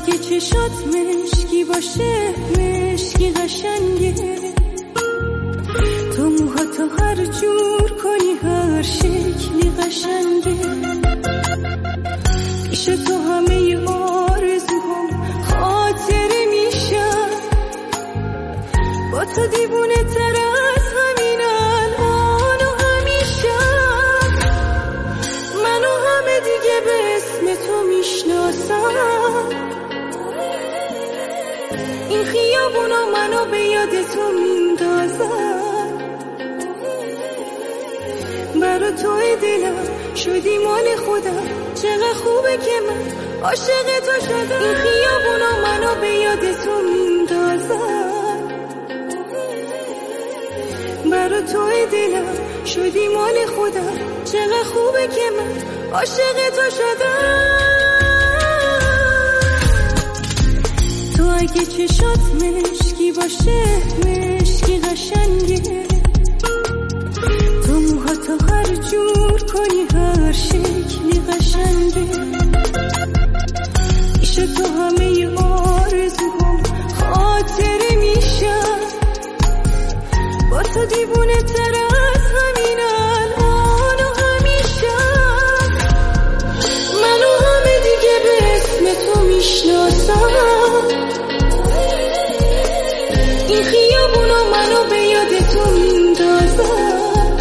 اگه چشات مشکی باشه مشکی قشنگه، تو موهاتو هر جور کنی هر شکلی قشنگه، پیش تو همه آرزوهام خاطره میشن، با تو دیوونه تر از همین الان و همیشه، منو همه دیگه به اسم تو میشناسم، این خیابونا منو به یاد تو میندازن، برا توی دلم شدی مال خودم، چقدر خوبه که من عاشق تو شدم، این خیابونا منو به یاد تو میندازن، برا توی دلم شدی مال خودم، چقدر خوبه که من عاشق تو شدم. تو اگه چشات مشکی باشه مشکی قشنگه، تو موهاتو هر جور کنی هر شکلی قشنگه، پیش تو همه آرزوهام خاطره میشن، با تو دیوونه تر از همین الان و همیشه، منو همه دیگه به اسم تو میشناسن، این خیابونا منو به یاد تو میندازن،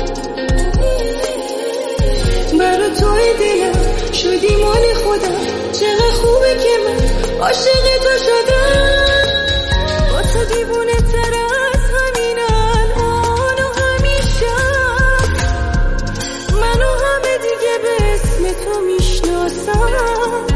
برا توی دلم شدی مال خودم، چقدر خوبه که من عاشق تو شدم، با تو دیوونه تر از همین الان و همیشه، منو همه دیگه به اسم تو میشناسن،